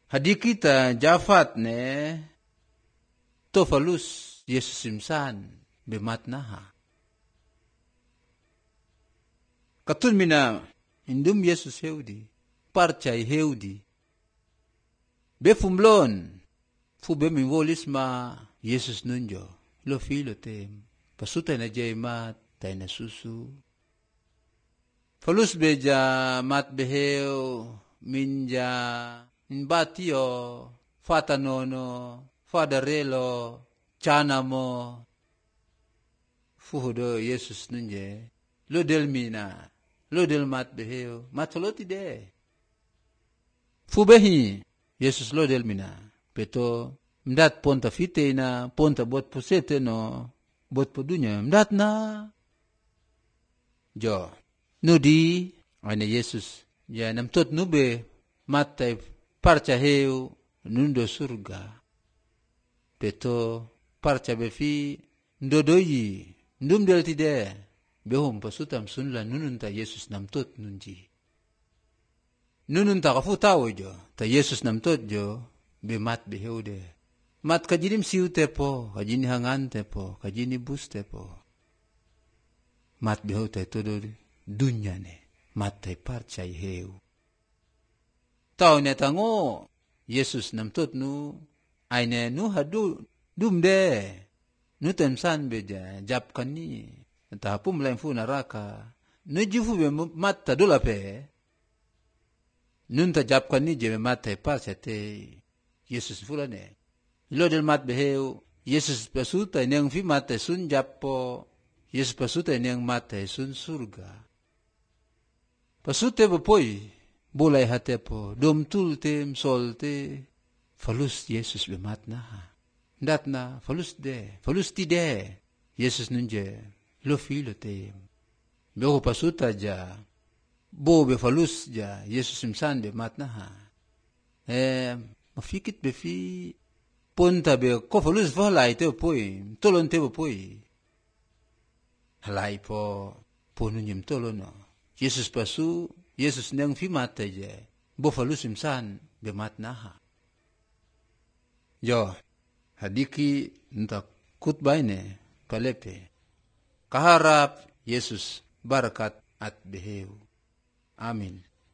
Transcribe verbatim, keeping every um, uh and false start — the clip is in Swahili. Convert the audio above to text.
Hadi kita jafat ne to falus Yesus simsan bemat naha. Katun mina indum Yesus heudi, parchay heudi. Befumlon, fu bemiwolis ma Yesus nunjo, lo filo tem, pasutay na jay mat, tay na susu. Falus beja mat beheo, minja, inbatio, fatanono, fadarelo, chanamo, fuhudo Yesus nunje, lo del mina, lo del mat beheo, matoloti de. Fubehi, Yesus lo del mina, peto, mdat ponta fite na, ponta bot pusete no, bot podunya, mdat na. Jo, nudi, ayna Yesus, ya namtot nube, matay parcha heu, nundo surga. Peto, parcha befi, ndodoyi, ndum del tide, behom pasutam sunla nununta Yesus namtot nunji. Nununta kafu tao jo, ta Yesus namtot jo, be mat beheude. Mat kajinim siu tepo, kajini hangan tepo, kajini bus tepo. Mat beheu tay todo dunya ne, mat tay parchay heu. Tao ne tango, Yesus namtot nu, ay ne nu hadu, dumde, nu temsan beja, jap kani, tahapum lain fu naraka, nu jifu be mat tadula pe, nun ta jap kani je be mat tay parchay te, Yesus fula ne. Lo del mat beheu, Yesus pasuta neng fi mat tay sun jap po, Yesus pasuta neng mat tay sun surga. Pasute bapoi, bulay hate po, dom tultem, solte, falus Yesus be mat na. Dat na, falus de, falus ti de, Yesus nunje, lo filo te. Beko pasuta ja, bo be falus ja, Yesus simsan be mat na ha. Eh, mafikit be fi, punta be, ko falus fa halay te bapoi, tolon te bapoi. Halay po, puno nyem tolon no. Yesus pasu, Yesus neng fi mat je, bo falus simsan be mat na ha. Jo, hadiki nta kutbay ne, palepe. Kaharap, Yesus barakat at beheu. Amin.